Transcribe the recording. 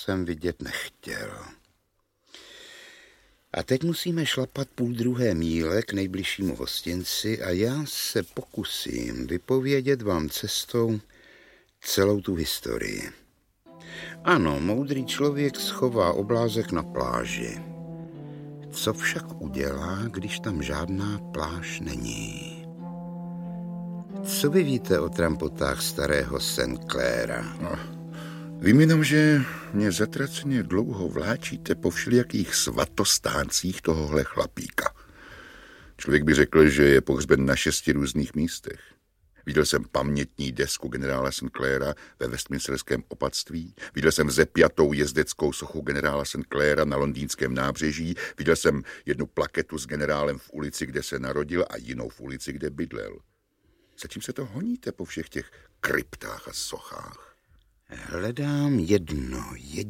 jsem vidět nechtěl. A teď musíme šlapat 1,5 míle k nejbližšímu hostinci a já se pokusím vypovědět vám cestou celou tu historii. Ano, moudrý člověk schová oblázek na pláži. Co však udělá, když tam žádná pláž není? Co vy víte o trampotách starého Sinclaira? No, vím jenom, že mě zatraceně dlouho vláčíte po všelijakých svatostáncích tohohle chlapíka. Člověk by řekl, že je pohřben na 6 různých místech. Viděl jsem pamětní desku generála Sinclaira ve Westminsterském opatství, viděl jsem zepjatou jezdeckou sochu generála Sinclaira na londýnském nábřeží, viděl jsem jednu plaketu s generálem v ulici, kde se narodil, a jinou v ulici, kde bydlel. Začím se to honíte po všech těch kryptách a sochách? Hledám jedno